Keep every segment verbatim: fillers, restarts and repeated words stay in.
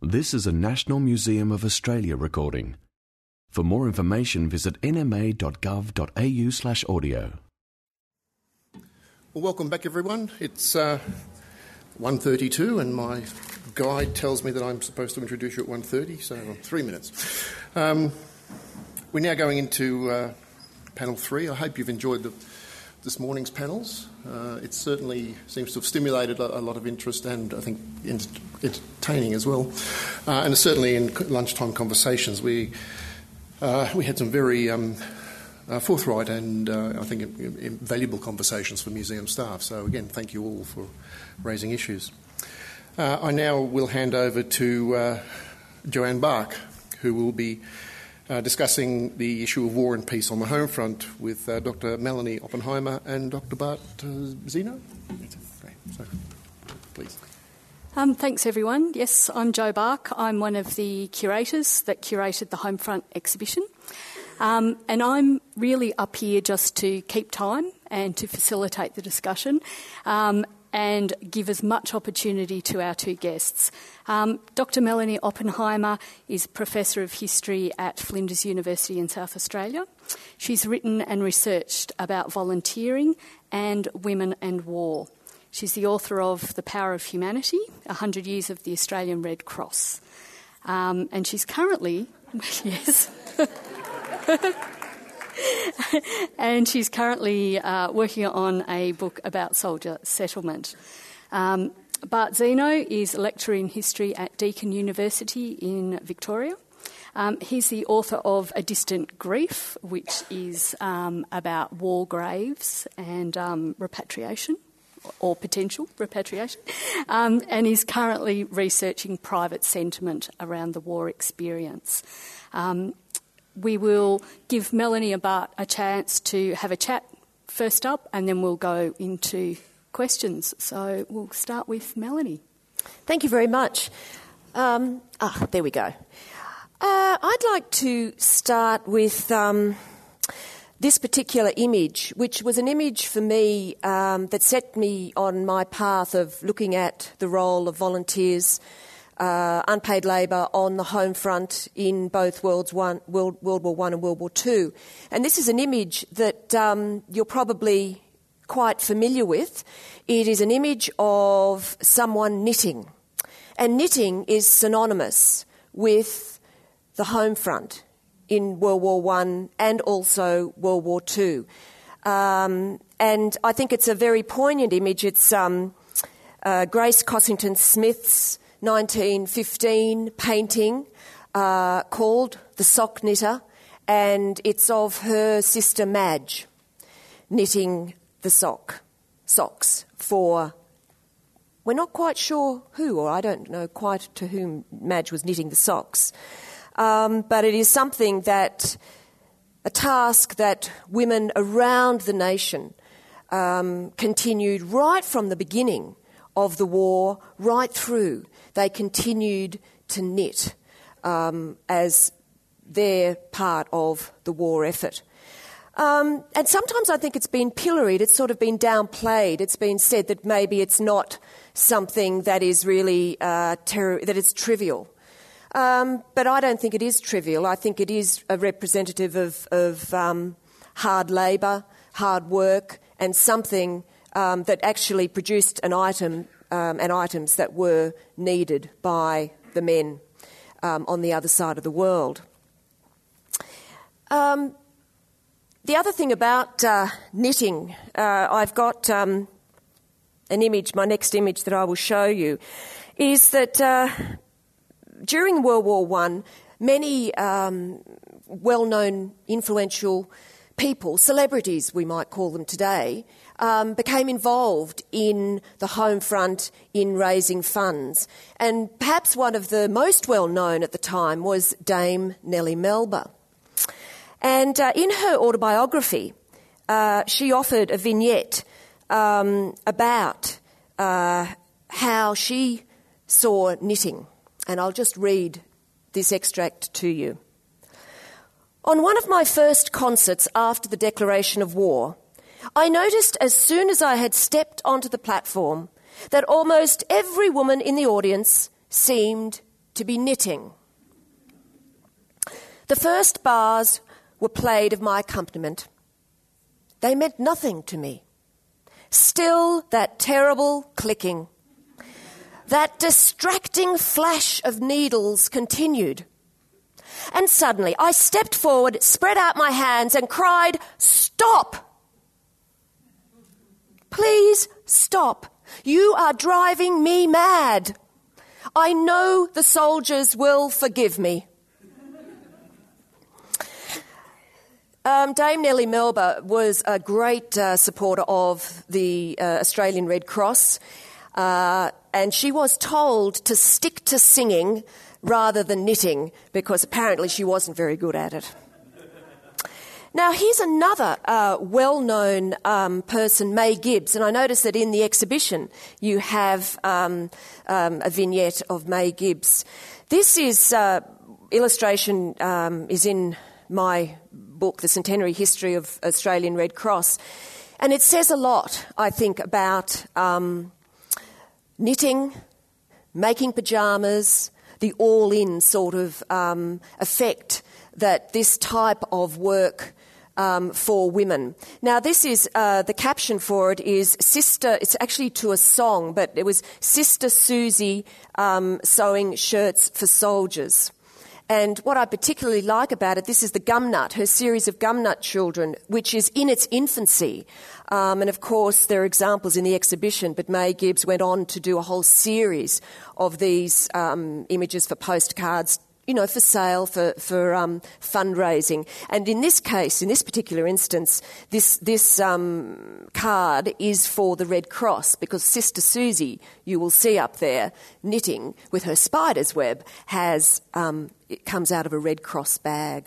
This is a National Museum of Australia recording. For more information, visit n m a dot gov dot a u slash audio. Well, welcome back, everyone. It's uh, one thirty-two, and my guide tells me that I'm supposed to introduce you at one thirty, so three minutes. Um, we're now going into uh, panel three. I hope you've enjoyed the, this morning's panels. Uh, it certainly seems to have stimulated a, a lot of interest and, I think, ent- entertaining as well. Uh, and certainly in lunchtime conversations, we uh, we had some very um, uh, forthright and, uh, I think, valuable conversations for museum staff. So, again, thank you all for raising issues. Uh, I now will hand over to uh, Joanne Bark, who will be Uh, discussing the issue of war and peace on the home front with uh, Doctor Melanie Oppenheimer and Doctor Bart uh, Zeno. So, please. Um, thanks, everyone. Yes, I'm Jo Bark. I'm one of the curators that curated the Homefront exhibition. Um, and I'm really up here just to keep time and to facilitate the discussion um, and give as much opportunity to our two guests. Um, Doctor Melanie Oppenheimer is Professor of History at Flinders University in South Australia. She's written and researched about volunteering and women and war. She's the author of The Power of Humanity, one hundred years of the Australian Red Cross. Um, and she's currently... yes... and she's currently uh, working on a book about soldier settlement. Um, Bart Zeno is a lecturer in history at Deakin University in Victoria. Um, he's the author of A Distant Grief, which is um, about war graves and um, repatriation, or potential repatriation, um, and is currently researching private sentiment around the war experience. Um, We will give Melanie and Bart a chance to have a chat first up, and then we'll go into questions. So we'll start with Melanie. Thank you very much. Um, ah, there we go. Uh, I'd like to start with um, this particular image, which was an image for me um, that set me on my path of looking at the role of volunteers, Uh, unpaid labour on the home front in both World's One, World, World War One and World War Two. And this is an image that um, you're probably quite familiar with. It is an image of someone knitting. And knitting is synonymous with the home front in World War One and also World War Two. Um, and I think it's a very poignant image. It's um, uh, Grace Cossington Smith's nineteen fifteen painting uh, called The Sock Knitter, and it's of her sister Madge knitting the sock, socks for, we're not quite sure who, or I don't know quite to whom Madge was knitting the socks, um, but it is something that, a task that women around the nation um, continued right from the beginning of the war, right through. They continued to knit um, as their part of the war effort. Um, and sometimes I think it's been pilloried, it's sort of been downplayed. It's been said that maybe it's not something that is really, uh, ter- that it's trivial. Um, but I don't think it is trivial. I think it is a representative of, of um, hard labour, hard work, and something um, that actually produced an item Um, and items that were needed by the men um, on the other side of the world. Um, the other thing about uh, knitting, uh, I've got um, an image, my next image that I will show you, is that uh, during World War One, many um, well-known, influential people, celebrities we might call them today, Um, became involved in the home front in raising funds. And perhaps one of the most well-known at the time was Dame Nellie Melba. And uh, in her autobiography, uh, she offered a vignette um, about uh, how she saw knitting. And I'll just read this extract to you. On one of my first concerts after the declaration of war, I noticed as soon as I had stepped onto the platform that almost every woman in the audience seemed to be knitting. The first bars were played of my accompaniment. They meant nothing to me. Still that terrible clicking, that distracting flash of needles continued. And suddenly I stepped forward, spread out my hands and cried, "Stop! Please stop. You are driving me mad. I know the soldiers will forgive me." Um, Dame Nellie Melba was a great uh, supporter of the uh, Australian Red Cross, uh, and she was told to stick to singing rather than knitting because apparently she wasn't very good at it. Now, here's another uh, well-known um, person, May Gibbs, and I noticed that in the exhibition you have um, um, a vignette of May Gibbs. This is uh, illustration um, is in my book, The Centenary History of Australian Red Cross, and it says a lot, I think, about um, knitting, making pyjamas, the all-in sort of um, effect that this type of work um, for women. Now, this is, uh, the caption for it is Sister, it's actually to a song, but it was Sister Susie um, sewing shirts for soldiers. And what I particularly like about it, this is the Gumnut, her series of Gumnut children, which is in its infancy. Um, and of course, there are examples in the exhibition, but May Gibbs went on to do a whole series of these um, images for postcards, you know, for sale, for, for um, fundraising. And in this case, in this particular instance, this, this um, card is for the Red Cross because Sister Susie, you will see up there, knitting with her spider's web, has um, it comes out of a Red Cross bag.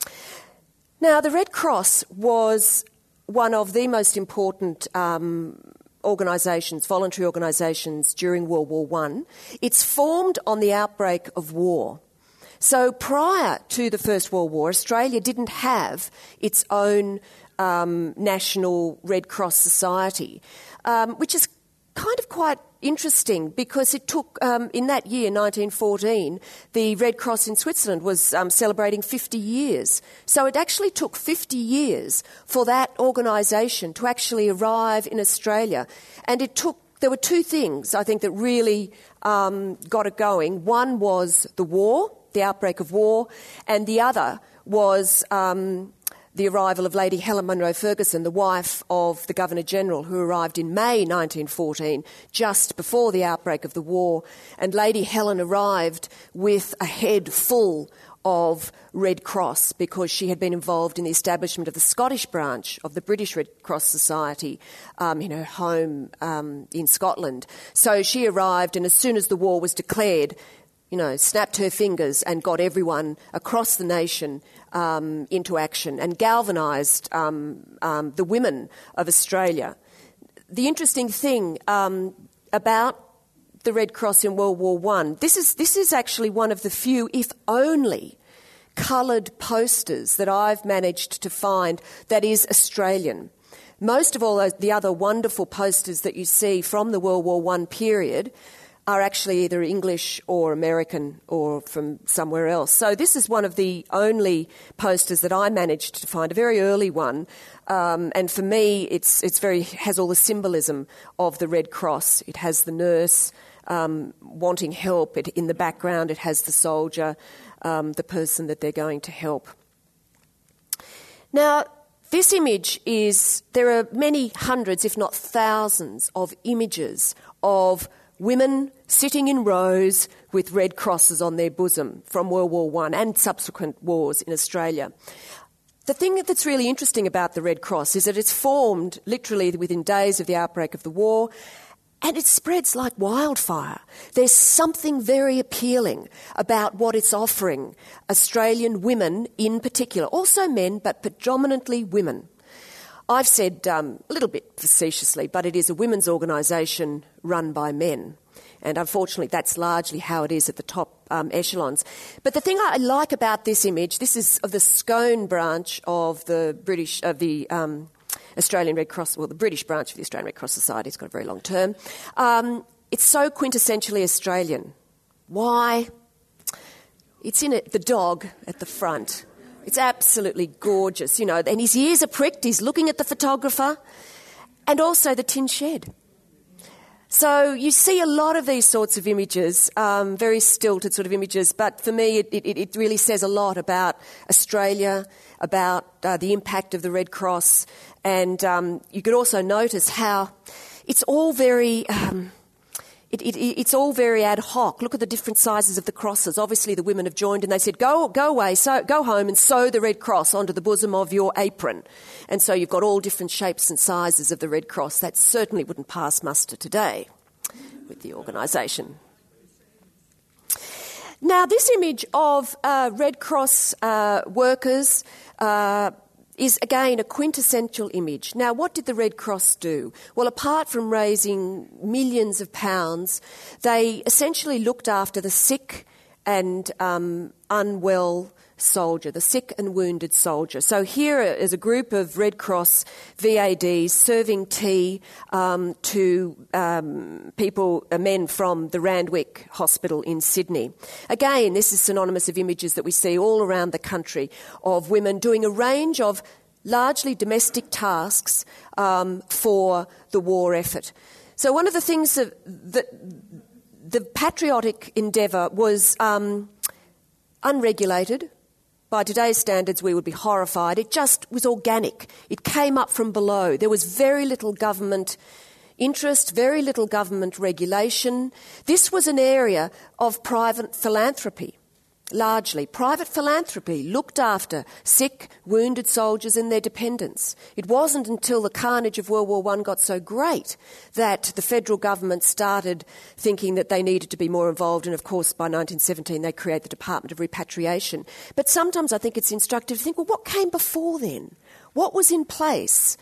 Now, the Red Cross was one of the most important um, organisations, voluntary organisations during World War One. It's formed on the outbreak of war. So prior to the First World War, Australia didn't have its own um, national Red Cross society, um, which is kind of quite interesting because it took, um, in that year, nineteen fourteen, the Red Cross in Switzerland was um, celebrating fifty years. So it actually took fifty years for that organisation to actually arrive in Australia. And it took, there were two things, I think, that really um, got it going. One was the war, the outbreak of war, and the other was um, the arrival of Lady Helen Munro Ferguson, the wife of the Governor-General, who arrived in May nineteen fourteen, just before the outbreak of the war. And Lady Helen arrived with a head full of Red Cross because she had been involved in the establishment of the Scottish branch of the British Red Cross Society um, in her home um, in Scotland. So she arrived, and as soon as the war was declared, you know, snapped her fingers and got everyone across the nation um, into action and galvanised um, um, the women of Australia. The interesting thing um, about the Red Cross in World War One, this is this is actually one of the few, if only, coloured posters that I've managed to find that is Australian. Most of all the other wonderful posters that you see from the World War One period are actually either English or American or from somewhere else. So this is one of the only posters that I managed to find, a very early one. Um, and for me, it's it's very has all the symbolism of the Red Cross. It has the nurse um, wanting help. It, in the background, it has the soldier, um, the person that they're going to help. Now, this image is, there are many hundreds, if not thousands, of images of women sitting in rows with red crosses on their bosom from World War One and subsequent wars in Australia. The thing that's really interesting about the Red Cross is that it's formed literally within days of the outbreak of the war, and it spreads like wildfire. There's something very appealing about what it's offering Australian women in particular, also men, but predominantly women. I've said um, a little bit facetiously, but it is a women's organisation run by men. And unfortunately, that's largely how it is at the top um, echelons. But the thing I like about this image, this is of the Scone branch of the British, of the um, Australian Red Cross, well, the British branch of the Australian Red Cross Society. It's got a very long term. Um, it's so quintessentially Australian. Why? It's in it, the dog at the front. It's absolutely gorgeous, you know, and his ears are pricked, he's looking at the photographer, and also the tin shed. So you see a lot of these sorts of images, um, very stilted sort of images, but for me it, it, it really says a lot about Australia, about uh, the impact of the Red Cross, and um, you could also notice how it's all very... Um, It, it, it's all very ad hoc. Look at the different sizes of the crosses. Obviously, the women have joined and they said, go go away, so, go home and sew the Red Cross onto the bosom of your apron. And so you've got all different shapes and sizes of the Red Cross. That certainly wouldn't pass muster today with the organisation. Now, this image of uh, Red Cross uh, workers... Uh, is, again, a quintessential image. Now, what did the Red Cross do? Well, apart from raising millions of pounds, they essentially looked after the sick and um, unwell soldier, the sick and wounded soldier. So here is a group of Red Cross V A Ds serving tea um, to um, people, uh, men from the Randwick Hospital in Sydney. Again, this is synonymous of images that we see all around the country of women doing a range of largely domestic tasks um, for the war effort. So one of the things that, that the patriotic endeavour was um, unregulated. By today's standards, we would be horrified. It just was organic. It came up from below. There was very little government interest, very little government regulation. This was an area of private philanthropy, largely. Private philanthropy looked after sick, wounded soldiers and their dependents. It wasn't until the carnage of World War One got so great that the federal government started thinking that they needed to be more involved, and of course by nineteen seventeen they create the Department of Repatriation. But sometimes I think it's instructive to think, well, what came before then? What was in place?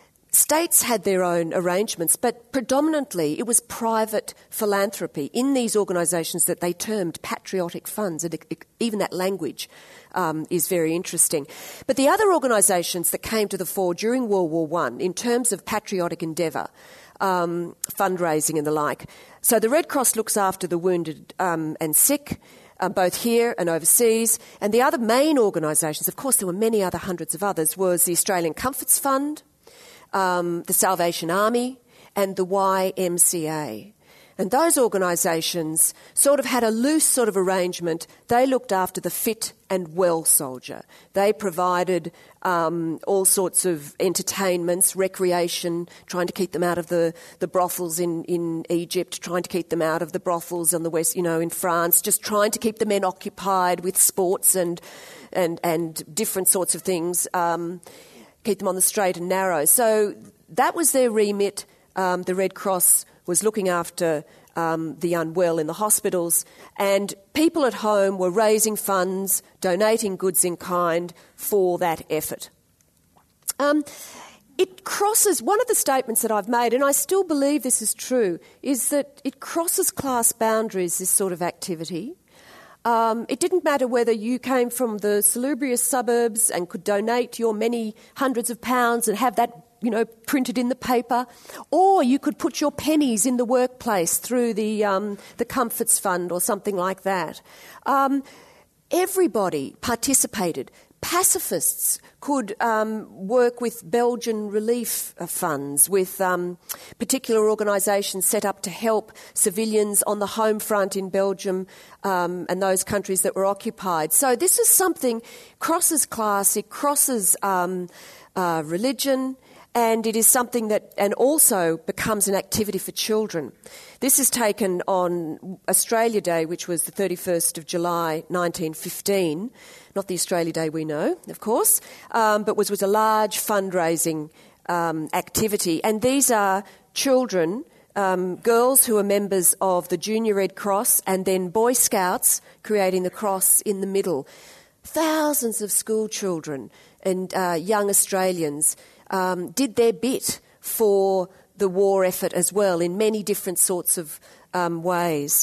States had their own arrangements, but predominantly it was private philanthropy in these organisations that they termed patriotic funds, and even that language um, is very interesting. But the other organisations that came to the fore during World War One in terms of patriotic endeavour, um, fundraising and the like, so the Red Cross looks after the wounded um, and sick, Um, both here and overseas. And the other main organisations, of course there were many other hundreds of others, was the Australian Comforts Fund, um, the Salvation Army and the Y M C A. And those organisations sort of had a loose sort of arrangement. They looked after the fit and well soldier. They provided um, all sorts of entertainments, recreation, trying to keep them out of the, the brothels in, in Egypt, trying to keep them out of the brothels on the west, you know, in France, just trying to keep the men occupied with sports and and, and different sorts of things, um, keep them on the straight and narrow. So that was their remit. Um, the Red Cross was looking after um, the unwell in the hospitals, and people at home were raising funds, donating goods in kind for that effort. Um, it crosses, one of the statements that I've made, and I still believe this is true, is that it crosses class boundaries, this sort of activity. Um, it didn't matter whether you came from the salubrious suburbs and could donate your many hundreds of pounds and have that, you know, printed in the paper, or you could put your pennies in the workplace through the um, the Comforts Fund or something like that. Um, everybody participated. Pacifists could um, work with Belgian relief funds, with um, particular organisations set up to help civilians on the home front in Belgium um, and those countries that were occupied. So this is something, crosses class, it crosses um, uh, religion, and it is something that, and also becomes an activity for children. This is taken on Australia Day, which was the thirty-first of July nineteen fifteen, not the Australia Day we know, of course, um, but was, was a large fundraising um, activity. And these are children, um, girls who are members of the Junior Red Cross, and then Boy Scouts creating the cross in the middle. Thousands of school children and uh, young Australians Um, did their bit for the war effort as well in many different sorts of um, ways.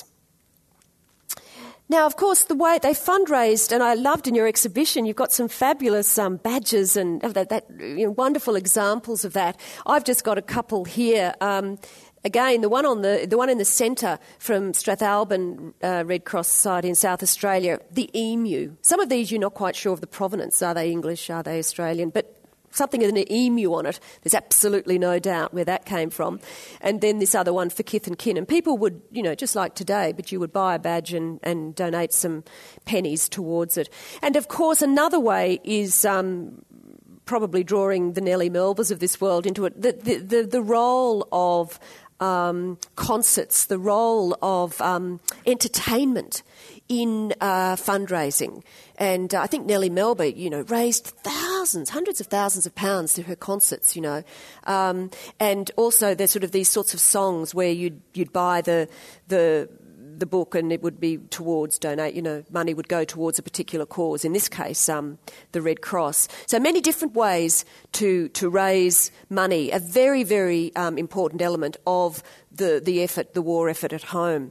Now, of course, the way they fundraised, and I loved in your exhibition, you've got some fabulous um, badges and that, that you know, wonderful examples of that. I've just got a couple here. Um, again, the one on the the one in the centre from Strathalbyn uh, Red Cross Society in South Australia, the emu. Some of these you're not quite sure of the provenance. Are they English? Are they Australian? But something with an emu on it, there's absolutely no doubt where that came from. And then this other one for kith and kin. And people would, you know, just like today, but you would buy a badge and, and donate some pennies towards it. And of course, another way is um, probably drawing the Nellie Melbas of this world into it, the, the, the, the role of um, concerts, the role of um, entertainment in uh, fundraising. And uh, I think Nellie Melba, you know, raised thousands, hundreds of thousands of pounds through her concerts, you know. Um, and also there's sort of these sorts of songs where you'd you'd buy the the the book and it would be towards donate, you know, money would go towards a particular cause, in this case, um, the Red Cross. So many different ways to to raise money, a very, very um, important element of the, the effort, the war effort at home.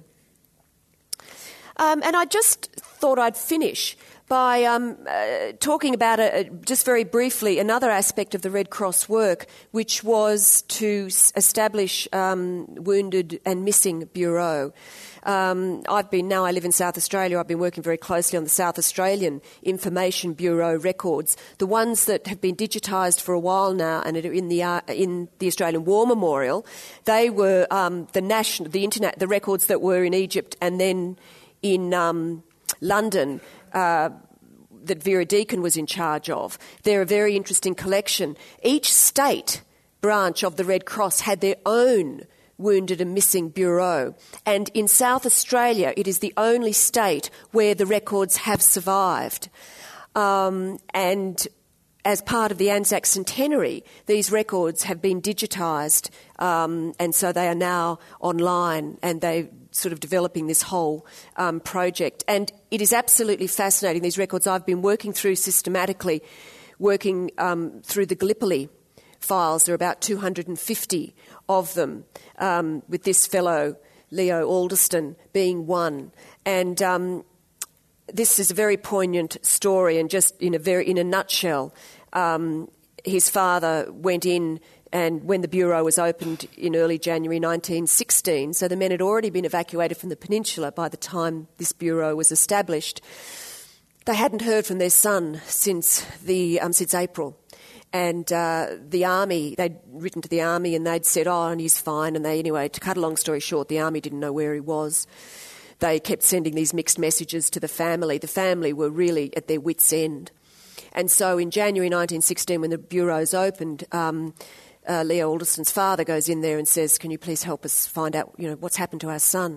Um, and I just thought I'd finish by um, uh, talking about, a, just very briefly, another aspect of the Red Cross work, which was to s- establish um, Wounded and Missing Bureau. Um, I've been, now I live in South Australia, I've been working very closely on the South Australian Information Bureau records, the ones that have been digitised for a while now and are in the uh, in the Australian War Memorial. They were um, the national, the internet, the records that were in Egypt and then in um, London, uh, that Vera Deakin was in charge of. They're a very interesting collection. Each state branch of the Red Cross had their own Wounded and Missing Bureau. And in South Australia, it is the only state where the records have survived. Um, and as part of the Anzac Centenary, these records have been digitised, um, and so they are now online, and they sort of developing this whole um, project. And it is absolutely fascinating, these records I've been working through systematically, working um, through the Gallipoli files. There are about two hundred fifty of them, um, with this fellow, Leo Alderston, being one. And um, this is a very poignant story, and just in a very in a nutshell, um, his father went in, and when the Bureau was opened in early January nineteen sixteen, so the men had already been evacuated from the peninsula by the time this Bureau was established. They hadn't heard from their son since the um, since April. And uh, the army, they'd written to the army and they'd said, oh, and he's fine. And they, anyway, to cut a long story short, the army didn't know where he was. They kept sending these mixed messages to the family. The family were really at their wits' end. And so in January nineteen sixteen, when the bureaus opened, um, uh, Leo Alderston's father goes in there and says, can you please help us find out, you know, what's happened to our son?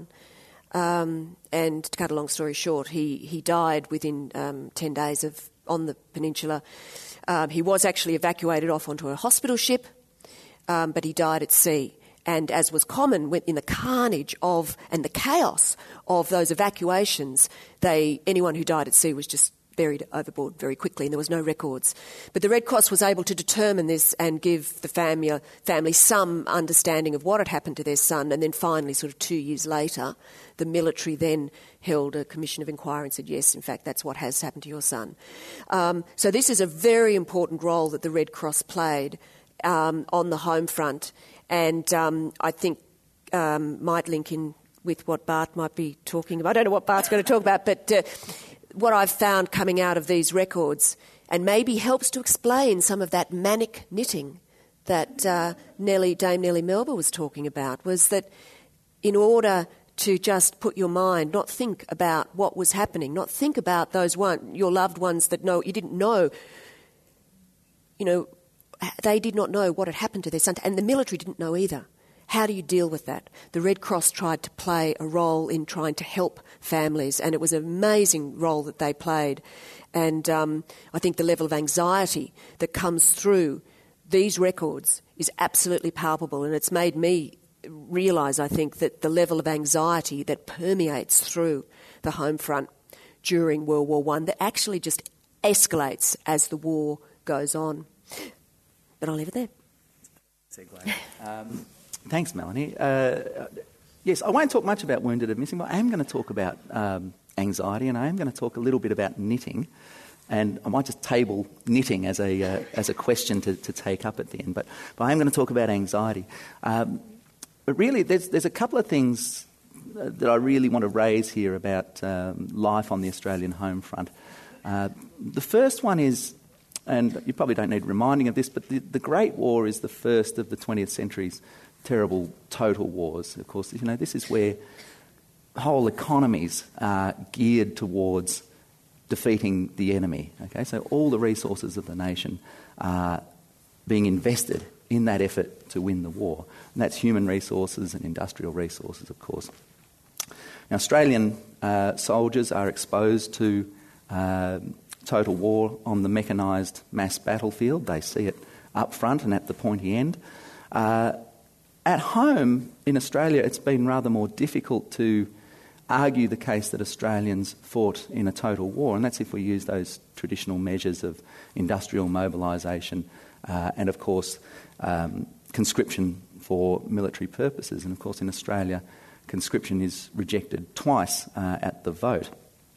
Um, and to cut a long story short, he, he died within um, ten days of on the peninsula. Um, he was actually evacuated off onto a hospital ship, um, but he died at sea. And as was common in the carnage of and the chaos of those evacuations, they anyone who died at sea was just buried overboard very quickly, and there was no records. But the Red Cross was able to determine this and give the family, family some understanding of what had happened to their son. And then finally, sort of two years later, the military then held a commission of inquiry and said, yes, in fact, that's what has happened to your son. Um, so this is a very important role that the Red Cross played um, on the home front, and um, I think um, might link in with what Bart might be talking about. I don't know what Bart's going to talk about, but uh, what I've found coming out of these records, and maybe helps to explain some of that manic knitting that uh, Nellie, Dame Nellie Melba was talking about, was that in order to just put your mind, not think about what was happening, not think about those one, your loved ones that know you didn't know, you know, they did not know what had happened to their son, and the military didn't know either. How do you deal with that? The Red Cross tried to play a role in trying to help families, and it was an amazing role that they played. And um, I think the level of anxiety that comes through these records is absolutely palpable, and it's made me realise, I think, that the level of anxiety that permeates through the home front during World War One that actually just escalates as the war goes on. But I'll leave it there. Segue. Um, Thanks, Melanie. Uh, yes, I won't talk much about wounded and missing, but I am going to talk about um, anxiety, and I am going to talk a little bit about knitting, and I might just table knitting as a uh, as a question to, to take up at the end. But, but I am going to talk about anxiety. Um, but really, there's, there's a couple of things that I really want to raise here about um, life on the Australian home front. Uh, the first one is, and you probably don't need reminding of this, but the, the Great War is the first of the twentieth century's terrible total wars. Of course, you know, this is where whole economies are geared towards defeating the enemy. Okay, so all the resources of the nation are being invested in that effort to win the war. And that's human resources and industrial resources, of course. Now, Australian uh, soldiers are exposed to uh, total war on the mechanised mass battlefield. They see it up front and at the pointy end. Uh, at home in Australia, it's been rather more difficult to argue the case that Australians fought in a total war, and that's if we use those traditional measures of industrial mobilisation uh, and, of course, um, conscription for military purposes. And, of course, in Australia, conscription is rejected twice uh, at the vote.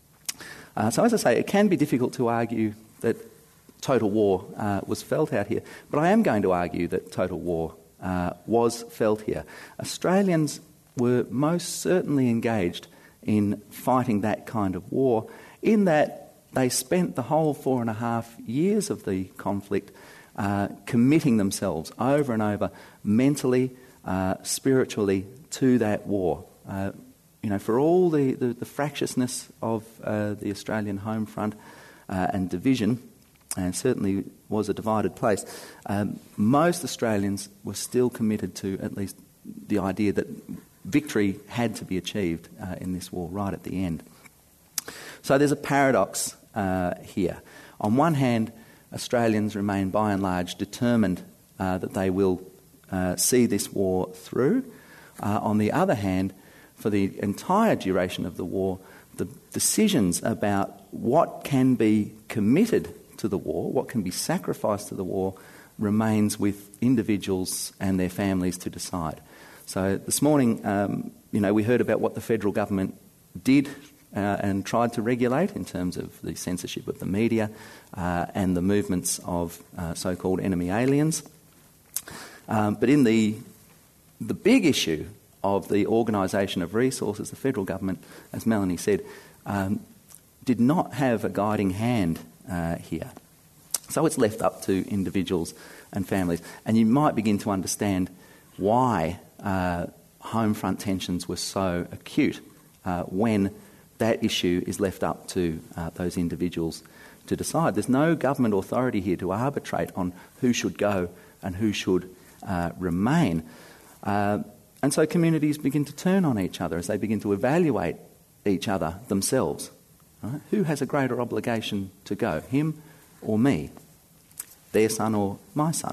Uh, so, as I say, it can be difficult to argue that total war uh, was felt out here, but I am going to argue that total war uh, was felt here. Australians were most certainly engaged in fighting that kind of war, in that they spent the whole four and a half years of the conflict uh, committing themselves over and over, mentally, uh, spiritually, to that war. Uh, you know, for all the, the, the fractiousness of uh, the Australian home front uh, and division, and certainly was a divided place, um, most Australians were still committed to at least the idea that victory had to be achieved uh, in this war right at the end. So there's a paradox uh, here. On one hand, Australians remain by and large determined uh, that they will uh, see this war through. Uh, on the other hand, for the entire duration of the war, the decisions about what can be committed to the war, what can be sacrificed to the war, remains with individuals and their families to decide. So this morning, um, you know, we heard about what the federal government did uh, and tried to regulate in terms of the censorship of the media uh, and the movements of uh, so-called enemy aliens. Um, but in the the big issue of the organisation of resources, the federal government, as Melanie said, um, did not have a guiding hand uh, here. So it's left up to individuals and families. And you might begin to understand why uh, home front tensions were so acute uh, when that issue is left up to uh, those individuals to decide. There's no government authority here to arbitrate on who should go and who should uh, remain. Uh, and so communities begin to turn on each other as they begin to evaluate each other themselves. Right? Who has a greater obligation to go, him or me? Their son or my son?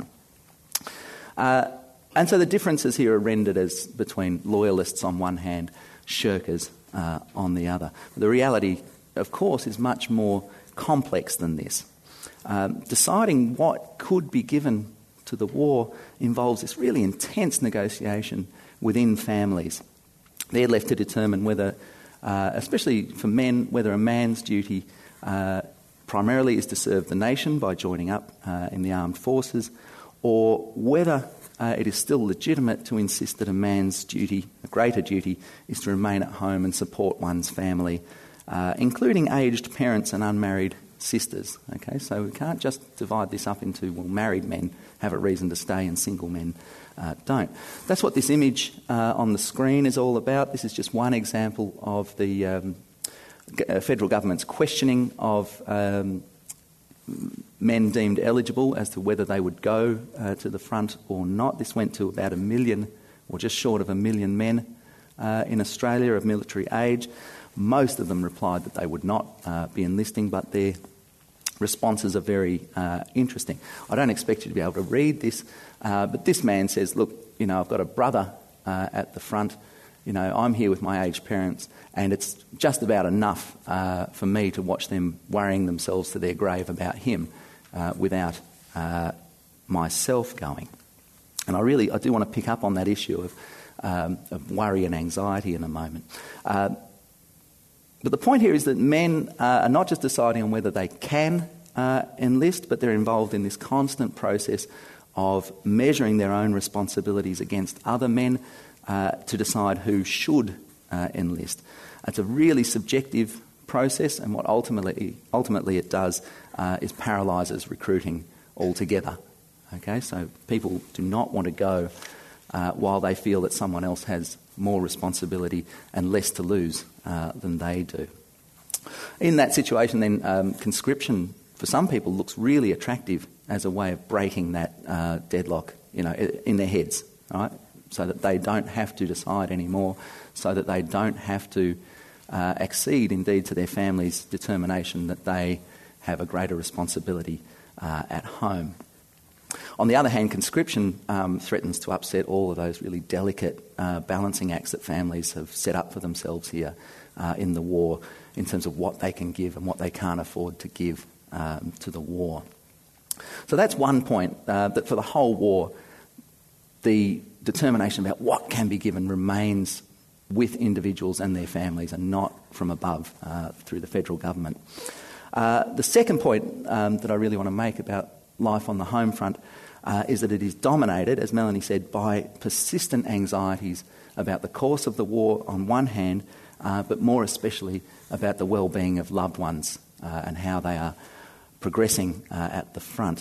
Uh, and so the differences here are rendered as between loyalists on one hand, shirkers uh, on the other. The reality, of course, is much more complex than this. Um, deciding what could be given to the war involves this really intense negotiation within families. They're left to determine whether, uh, especially for men, whether a man's duty uh, primarily is to serve the nation by joining up uh, in the armed forces, or whether uh, it is still legitimate to insist that a man's duty, a greater duty, is to remain at home and support one's family, uh, including aged parents and unmarried sisters. Okay, so we can't just divide this up into, well, married men have a reason to stay and single men uh, don't. That's what this image uh, on the screen is all about. This is just one example of the um, federal government's questioning of um, men deemed eligible as to whether they would go uh, to the front or not. This went to about a million, or just short of a million men uh, in Australia of military age. Most of them replied that they would not uh, be enlisting, but their responses are very uh, interesting. I don't expect you to be able to read this, uh, but this man says, look, you know, I've got a brother uh, at the front. You know, I'm here with my aged parents, and it's just about enough uh, for me to watch them worrying themselves to their grave about him uh, without uh, myself going. And I really, I do want to pick up on that issue of, um, of worry and anxiety in a moment. Uh, but the point here is that men uh, are not just deciding on whether they can uh, enlist, but they're involved in this constant process of measuring their own responsibilities against other men, uh, to decide who should uh, enlist. It's a really subjective process, and what ultimately ultimately it does uh, is paralyses recruiting altogether. Okay, so people do not want to go uh, while they feel that someone else has more responsibility and less to lose uh, than they do. In that situation, then, um, conscription for some people looks really attractive as a way of breaking that uh, deadlock, you know, in their heads, right? So that they don't have to decide anymore, so that they don't have to uh, accede, indeed, to their family's determination that they have a greater responsibility uh, at home. On the other hand, conscription um, threatens to upset all of those really delicate uh, balancing acts that families have set up for themselves here uh, in the war, in terms of what they can give and what they can't afford to give um, to the war. So that's one point, uh, that for the whole war, the determination about what can be given remains with individuals and their families and not from above uh, through the federal government. Uh, the second point um, that I really want to make about life on the home front uh, is that it is dominated, as Melanie said, by persistent anxieties about the course of the war on one hand, uh, but more especially about the well-being of loved ones uh, and how they are progressing uh, at the front.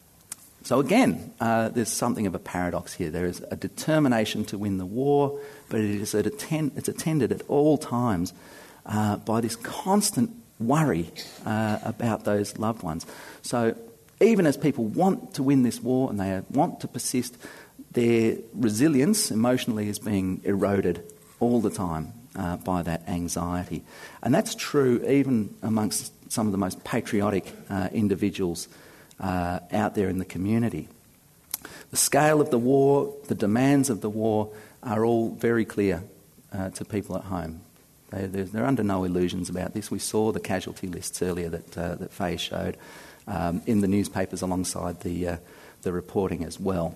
So again, uh, there's something of a paradox here. There is a determination to win the war, but it is attend- it's attended at all times uh, by this constant worry uh, about those loved ones. So even as people want to win this war and they want to persist, their resilience emotionally is being eroded all the time uh, by that anxiety. And that's true even amongst some of the most patriotic uh, individuals uh, out there in the community. The scale of the war, the demands of the war are all very clear uh, to people at home. They, they're, they're under no illusions about this. We saw the casualty lists earlier that, uh, that Faye showed um, in the newspapers alongside the, uh, the reporting as well.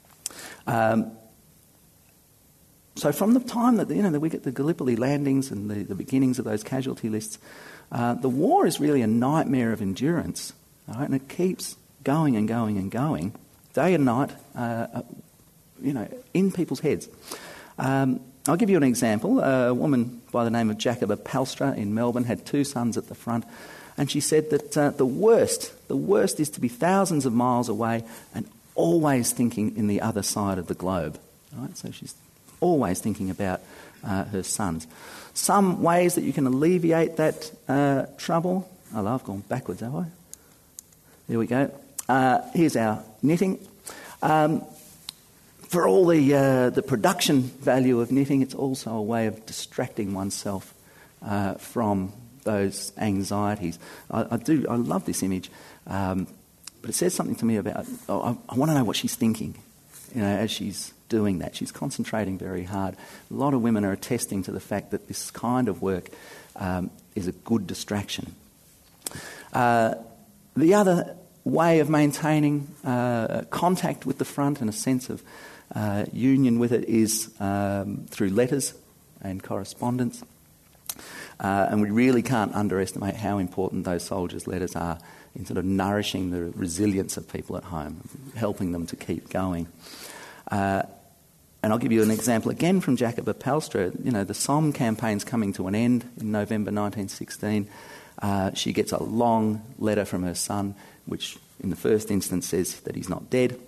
Um, so from the time that, you know, that we get the Gallipoli landings and the, the beginnings of those casualty lists, uh, the war is really a nightmare of endurance, right? And it keeps going and going and going, day and night, uh, you know, in people's heads. Um, I'll give you an example. A woman by the name of Jacoba Palstra in Melbourne had two sons at the front, and she said that uh, the worst, the worst is to be thousands of miles away and always thinking in the other side of the globe. Right? So she's always thinking about uh, her sons. Some ways that you can alleviate that uh, trouble. Oh, I've gone backwards, have I? There we go. Uh, here's our knitting. Um, for all the uh, the production value of knitting, it's also a way of distracting oneself uh, from those anxieties. I, I do. I love this image, um, but it says something to me about. Oh, I, I want to know what she's thinking, you know, as she's doing that. She's concentrating very hard. A lot of women are attesting to the fact that this kind of work um, is a good distraction. Uh, the other way of maintaining uh, contact with the front and a sense of uh, union with it is um, through letters and correspondence. Uh, and we really can't underestimate how important those soldiers' letters are in sort of nourishing the resilience of people at home, helping them to keep going. Uh, and I'll give you an example again from Jacoba Palstra. You know, the Somme campaign's coming to an end in November nineteen sixteen. Uh, she gets a long letter from her son, which in the first instance says that he's not dead.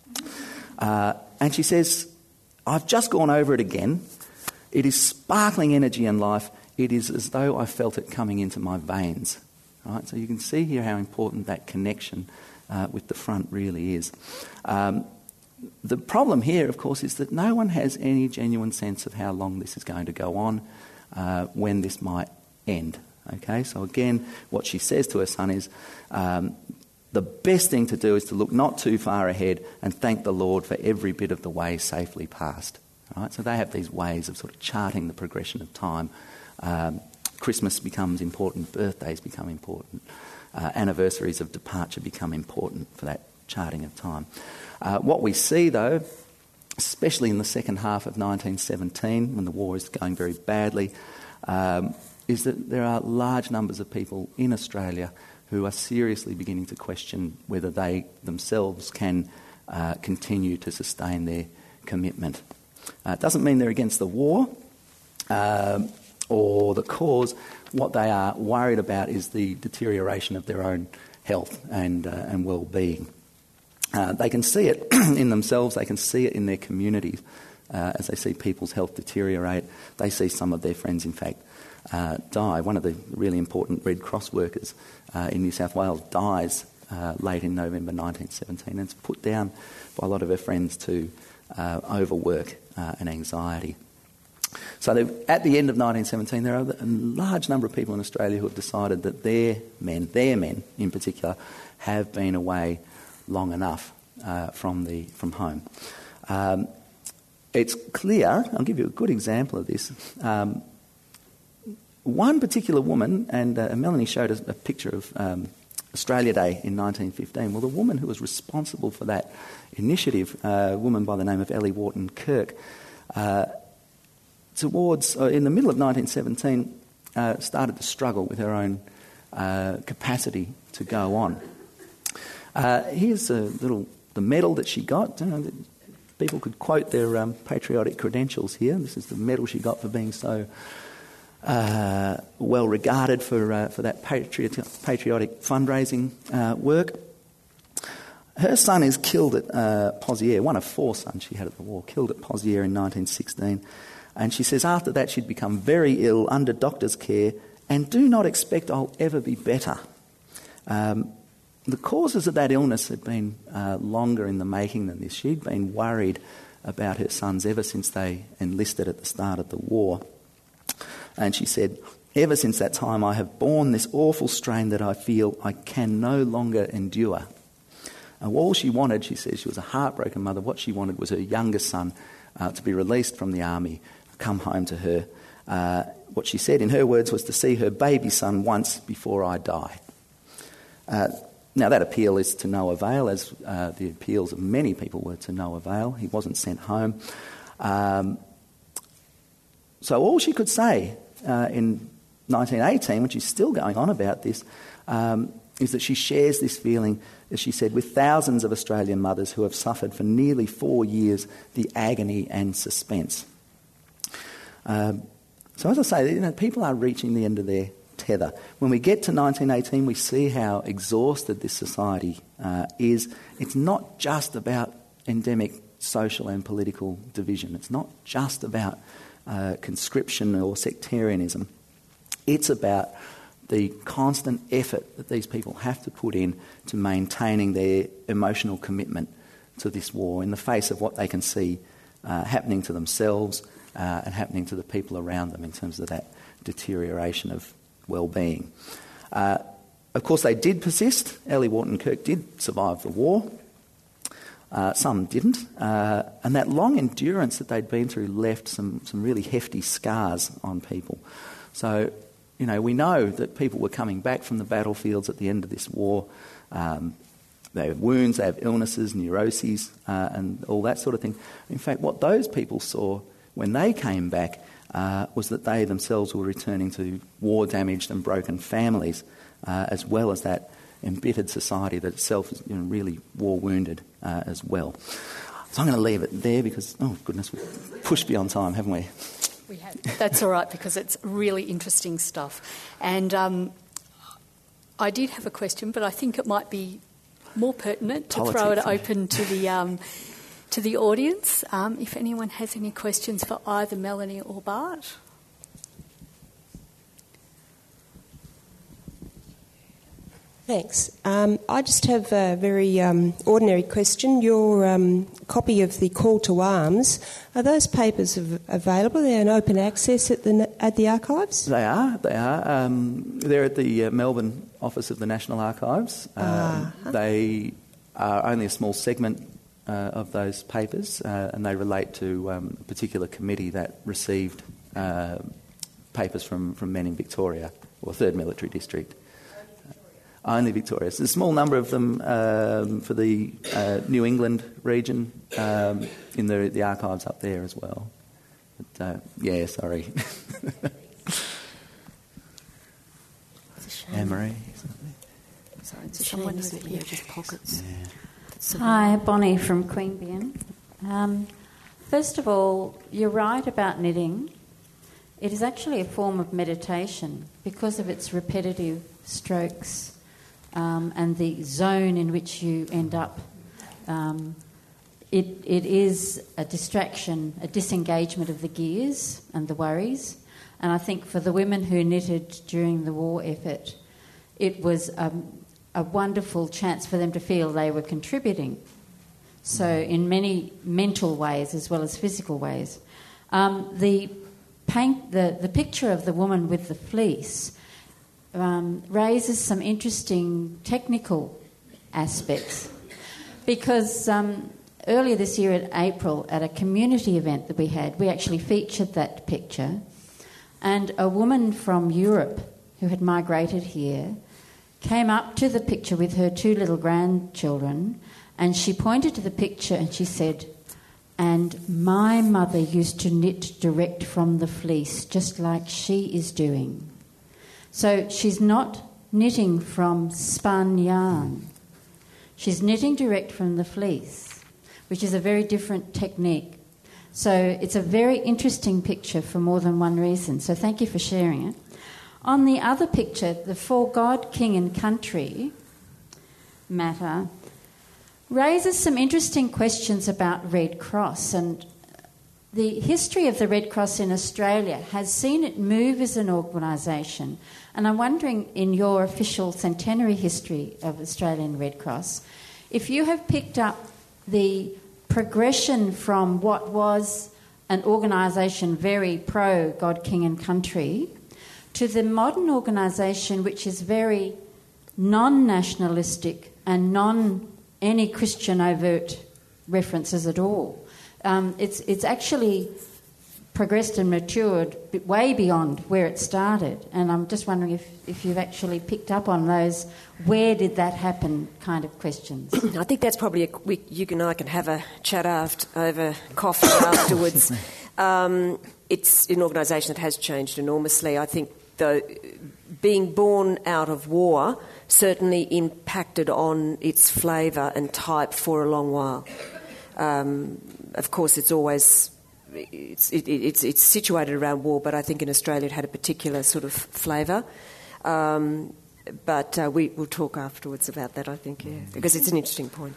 Uh, and she says, I've just gone over it again. It is sparkling energy and life. It is as though I felt it coming into my veins. Right? So you can see here how important that connection uh, with the front really is. Um, the problem here, of course, is that no one has any genuine sense of how long this is going to go on, uh, when this might end. Okay, so again, what she says to her son is, um, the best thing to do is to look not too far ahead and thank the Lord for every bit of the way safely passed. Right? So they have these ways of sort of charting the progression of time. Um, Christmas becomes important, birthdays become important, uh, anniversaries of departure become important for that charting of time. Uh, what we see, though, especially in the second half of nineteen seventeen, when the war is going very badly, um, is that there are large numbers of people in Australia who are seriously beginning to question whether they themselves can uh, continue to sustain their commitment. Uh, it doesn't mean they're against the war um, or the cause. What they are worried about is the deterioration of their own health and, uh, and well-being. Uh, they can see it in themselves, they can see it in their communities uh, as they see people's health deteriorate. They see some of their friends, in fact, uh, die. One of the really important Red Cross workers uh, in New South Wales dies uh, late in November nineteen seventeen, and it's put down by a lot of her friends to uh, overwork uh, and anxiety. So at the end of nineteen seventeen, there are a large number of people in Australia who have decided that their men, their men in particular, have been away long enough uh, from the from home. Um, it's clear, I'll give you a good example of this. Um, one particular woman, and uh, Melanie showed us a picture of um, Australia Day in nineteen fifteen. Well, the woman who was responsible for that initiative, uh, a woman by the name of Ellie Wharton Kirk, uh, towards, uh, in the middle of nineteen seventeen, uh, started to struggle with her own uh, capacity to go on. Uh, here's a little the medal that she got. You know, people could quote their um, patriotic credentials here. This is the medal she got for being so uh, well regarded for uh, for that patriot, patriotic fundraising uh, work. Her son is killed at uh, Pozières, one of four sons she had at the war, killed at Pozières in nineteen sixteen. And she says after that she'd become very ill under doctor's care and do not expect I'll ever be better. Um, the causes of that illness had been uh, longer in the making than this. She'd been worried about her sons ever since they enlisted at the start of the war. And she said, ever since that time I have borne this awful strain that I feel I can no longer endure. And all she wanted, she says, she was a heartbroken mother, what she wanted was her youngest son uh, to be released from the army, come home to her. Uh, what she said in her words was to see her baby son once before I die. Uh, now that appeal is to no avail, as uh, the appeals of many people were to no avail. He wasn't sent home. Um, so all she could say uh, in nineteen eighteen, when she's still going on about this, um, is that she shares this feeling, as she said, with thousands of Australian mothers who have suffered for nearly four years the agony and suspense. Um, so as I say, you know, people are reaching the end of their tether. When we get to nineteen eighteen, we see how exhausted this society uh, is. It's not just about endemic social and political division. It's not just about uh, conscription or sectarianism. It's about the constant effort that these people have to put in to maintaining their emotional commitment to this war in the face of what they can see uh, happening to themselves uh, and happening to the people around them in terms of that deterioration of well-being. Uh, of course, they did persist. Ellie Wharton Kirk did survive the war. Uh, some didn't. Uh, and that long endurance that they'd been through left some, some really hefty scars on people. So, you know, we know that people were coming back from the battlefields at the end of this war. Um, they have wounds, they have illnesses, neuroses, uh, and all that sort of thing. In fact, what those people saw when they came back uh, was that they themselves were returning to war-damaged and broken families, uh, as well as that embittered society that itself is, you know, really war-wounded uh, as well. So I'm going to leave it there because, oh goodness, we've pushed beyond time, haven't we? We have. That's all right because it's really interesting stuff. And um, I did have a question, but I think it might be more pertinent to Politics, throw it open to the um, to the audience. Um, if anyone has any questions for either Melanie or Bart. Thanks. Um, I just have a very um, ordinary question. Your um, copy of the Call to Arms, are those papers av- available? They're in open access at the at the archives? They are. They are. Um, they're at the uh, Melbourne office of the National Archives. Um, uh-huh. They are only a small segment uh, of those papers, uh, and they relate to um, a particular committee that received uh, papers from, from men in Victoria, or third Military District. Only Victoria. So there's a small number of them um, for the uh, New England region um, in the, the archives up there as well. But, uh, yeah, sorry. Anne-Marie. Sorry, it's someone in the pockets. Yeah. Hi, Bonnie from Queanbeyan. Um, First of all, you're right about knitting. It is actually a form of meditation because of its repetitive strokes um, and the zone in which you end up. Um, it, it is a distraction, a disengagement of the gears and the worries. And I think for the women who knitted during the war effort, it was um, a wonderful chance for them to feel they were contributing. So in many mental ways as well as physical ways. Um, the paint, the, the picture of the woman with the fleece um, raises some interesting technical aspects because um, earlier this year in April at a community event that we had, we actually featured that picture, and a woman from Europe who had migrated here came up to the picture with her two little grandchildren, and she pointed to the picture and she said, "And my mother used to knit direct from the fleece, just like she is doing." So she's not knitting from spun yarn. She's knitting direct from the fleece, which is a very different technique. So it's a very interesting picture for more than one reason. So thank you for sharing it. On the other picture, the For God, King and Country matter raises some interesting questions about Red Cross, and the history of the Red Cross in Australia has seen it move as an organisation. And I'm wondering, in your official centenary history of Australian Red Cross, if you have picked up the progression from what was an organisation very pro God, King and Country to the modern organisation which is very non-nationalistic and non any Christian overt references at all. Um, it's it's actually progressed and matured way beyond where it started, and I'm just wondering if, if you've actually picked up on those where did that happen kind of questions. I think that's probably a, we, you and I can have a chat after, over coffee afterwards. Um, it's an organisation that has changed enormously. I think though being born out of war certainly impacted on its flavour and type for a long while. Um, of course, it's always it's, it, it's it's situated around war, but I think in Australia it had a particular sort of flavour. Um, but uh, we will talk afterwards about that, I think, yeah, because it's an interesting point.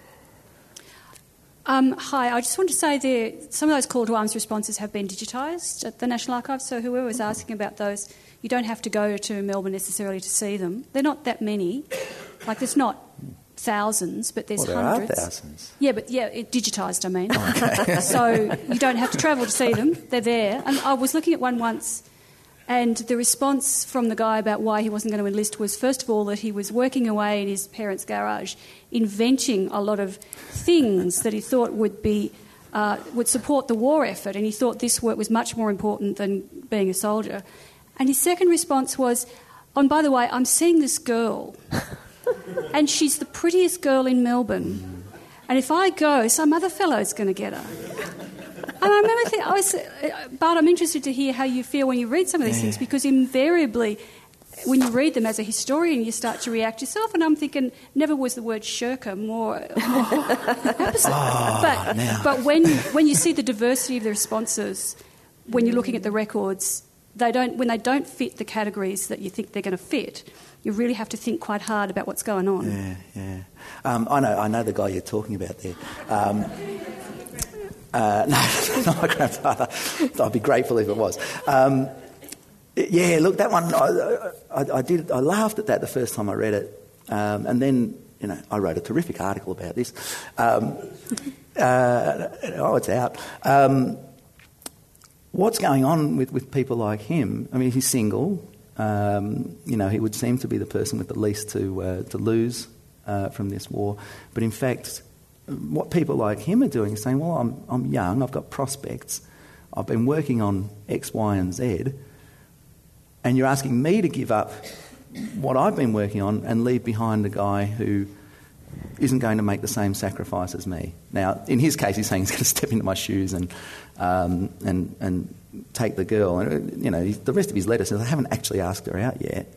Um, hi, I just want to say there some of those call to arms responses have been digitised at the National Archives, so whoever was asking about those, you don't have to go to Melbourne necessarily to see them. They're not that many. Like, there's not thousands, but there's well, there hundreds. There are thousands. Yeah, but yeah, it, digitised, I mean. Okay. So you don't have to travel to see them. They're there. And I was looking at one once, and the response from the guy about why he wasn't going to enlist was, first of all, that he was working away in his parents' garage, inventing a lot of things that he thought would be uh, would support the war effort, and he thought this work was much more important than being a soldier. And his second response was, oh, and by the way, I'm seeing this girl, and she's the prettiest girl in Melbourne, and if I go, some other fellow's going to get her. And I remember thinking, I was, Bart, I'm interested to hear how you feel when you read some of these yeah. things, because invariably, when you read them as a historian, you start to react yourself, and I'm thinking, never was the word shirker more, more opposite. Oh, but now. but when when you see the diversity of the responses, when you're looking at the records, they don't when they don't fit the categories that you think they're going to fit, you really have to think quite hard about what's going on. Yeah, yeah. Um, I know, I know the guy you're talking about there. Um, uh, no, not my grandfather. I'd be grateful if it was. Um, yeah, look, that one. I, I, I did. I laughed at that the first time I read it, um, and then you know I wrote a terrific article about this. Um, uh, oh, it's out. Um, what's going on with, with people like him? I mean, he's single. Um, you know, he would seem to be the person with the least to uh, to lose uh, from this war. But in fact, what people like him are doing is saying, well, I'm I'm young, I've got prospects, I've been working on X, Y and Z, and you're asking me to give up what I've been working on and leave behind a guy who isn't going to make the same sacrifice as me. Now, in his case, he's saying he's going to step into my shoes and um, and and take the girl. And you know, the rest of his letter says, I haven't actually asked her out yet.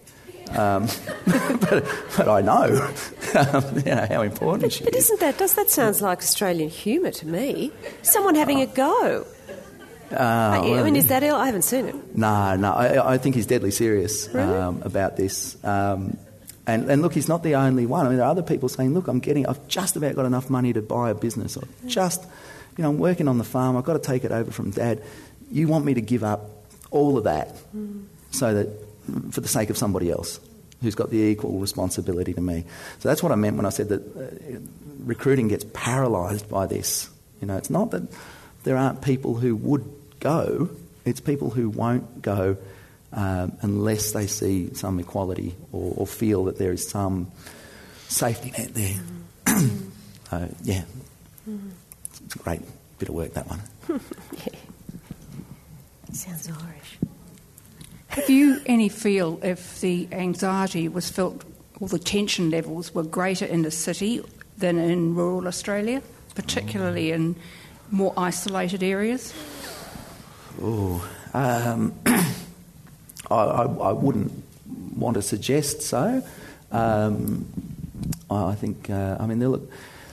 Um, but, but I know, um, you know how important but, she but is. isn't that, does that sounds like Australian humour to me? Someone having a go. Uh, I, I well, mean, is that ill? I haven't seen it. No, no, I, I think he's deadly serious Really? um, about this. Um, and, and look, he's not the only one. I mean, there are other people saying, look, I'm getting, I've just about got enough money to buy a business. Or just, you know, I'm working on the farm, I've got to take it over from Dad. You want me to give up all of that mm. so that, for the sake of somebody else who's got the equal responsibility to me. So that's what I meant when I said that uh, recruiting gets paralysed by this. You know, it's not that there aren't people who would go, it's people who won't go um, unless they see some equality or, or feel that there is some safety net there. Mm. uh, yeah, mm. It's a great bit of work, that one. Yeah. Sounds Irish. Have you any feel if the anxiety was felt or the tension levels were greater in the city than in rural Australia, particularly in more isolated areas? Oh, um, I, I, I wouldn't want to suggest so. Um, I think, uh, I mean, look,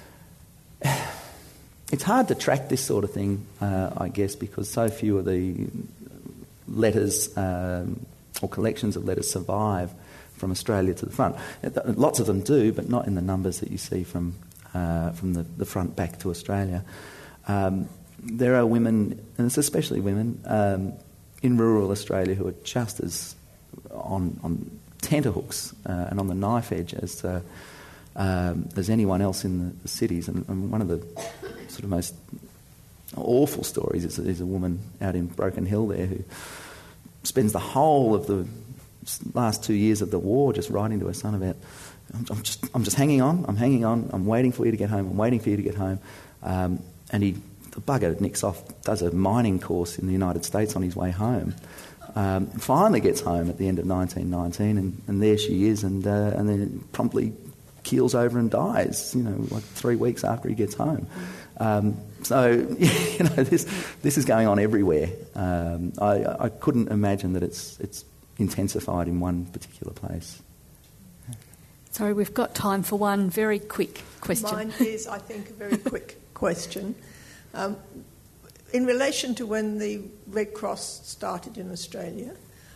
it's hard to track this sort of thing, uh, I guess, because so few of the letters um, or collections of letters survive from Australia to the front. Lots of them do, but not in the numbers that you see from uh, from the, the front back to Australia. Um, there are women, and it's especially women, um, in rural Australia who are just as on, on tenterhooks uh, and on the knife edge as uh, um, as anyone else in the, the cities. And, and one of the sort of most awful stories is, is a woman out in Broken Hill there who spends the whole of the last two years of the war just writing to her son about, I'm, I'm just I'm just hanging on, I'm hanging on, I'm waiting for you to get home, I'm waiting for you to get home. Um, and he, the bugger nicks off, does a mining course in the United States on his way home. Um, finally gets home at the end of nineteen nineteen, and, and there she is, and uh, and then promptly keels over and dies, you know, like three weeks after he gets home. Um, so, you know, this this is going on everywhere. Um, I, I couldn't imagine that it's it's intensified in one particular place. Sorry, we've got time for one very quick question. Mine is, I think, a very quick question. Um, in relation to when the Red Cross started in Australia,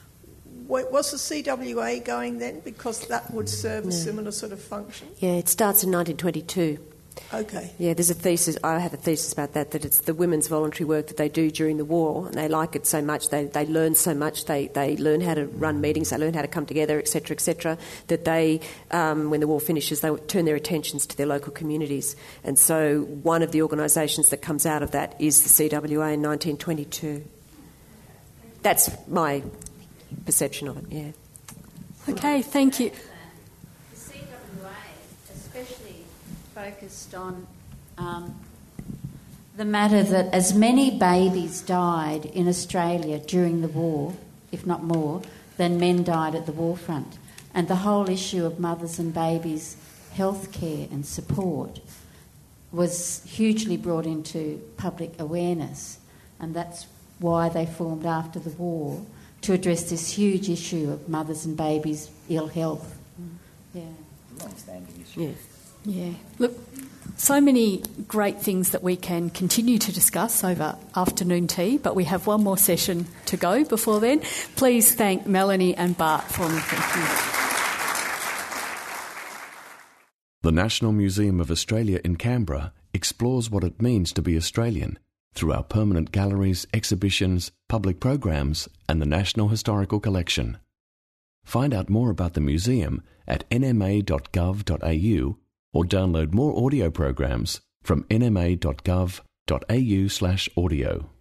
was the C W A going then? Because that would serve a no. similar sort of function. Yeah, it starts in nineteen twenty-two. Okay. Yeah, there's a thesis, I have a thesis about that, that it's the women's voluntary work that they do during the war, and they like it so much, they, they learn so much, they, they learn how to run meetings, they learn how to come together, et cetera, et cetera, that they, um, when the war finishes, they turn their attentions to their local communities. And so one of the organisations that comes out of that is the C W A in nineteen twenty-two. That's my perception of it, yeah. Okay, thank you. The C W A especially focused on um, the matter that as many babies died in Australia during the war, if not more, than men died at the war front. And the whole issue of mothers and babies' health care and support was hugely brought into public awareness, and that's why they formed after the war, to address this huge issue of mothers and babies' ill health. Yeah. Long-standing issue. Yeah. Yeah. Look, so many great things that we can continue to discuss over afternoon tea, but we have one more session to go before then. Please thank Melanie and Bart for me. Thank you. The National Museum of Australia in Canberra explores what it means to be Australian through our permanent galleries, exhibitions, public programs and the National Historical Collection. Find out more about the museum at n m a dot gov dot a u or download more audio programs from n m a dot gov dot a u slash audio.